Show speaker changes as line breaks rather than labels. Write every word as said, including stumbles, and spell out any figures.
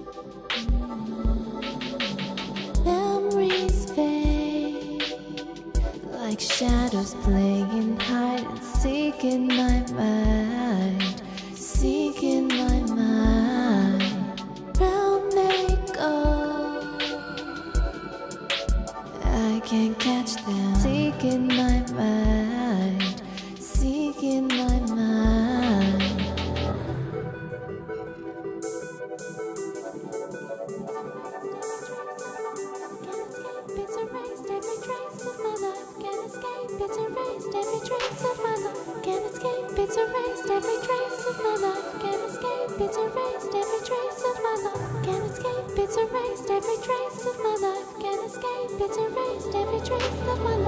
Memories fade like shadows playing hide and seek in my mind, seek in my mind. Round they go, I can't catch them. Seek in my mind, seek in my mind. It's erased every trace of my life. Can't escape. It's erased every trace of my life. Can't escape. It's erased every trace of my life. Can't escape. It's erased every trace of my life. Can't escape. It's erased every trace of my life. Can't escape. It's erased every trace of my life.